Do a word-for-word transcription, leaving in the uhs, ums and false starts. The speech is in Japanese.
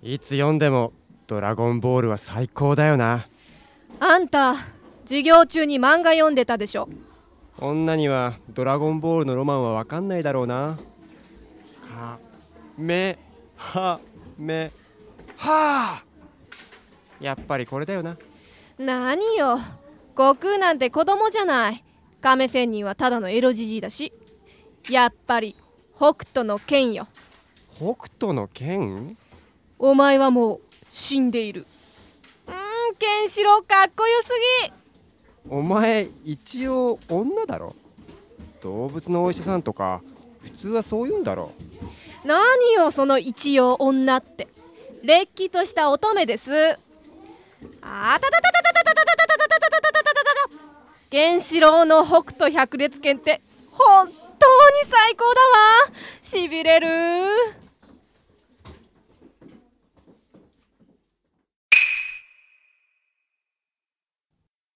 いつ読んでもドラゴンボールは最高だよな。 あんた授業中に漫画読んでたでしょ。 女にはドラゴンボールのロマンは分かんないだろうな。かめはめはあ、やっぱりこれだよな。 何よ、悟空なんて子供じゃない。亀仙人はただのエロじじいだし。やっぱり北斗の剣よ。 北斗の剣？ お前はもう死んでいる。うーん、ケンシロウかっこよすぎ。 お前一応女だろ。動物のお医者さんとか普通はそう言うんだろ。 何よその一応女って。れっきとした乙女です。あたたたたたたたたたたたたたたた。ケンシロウの北斗百裂拳って本当に最高だわ。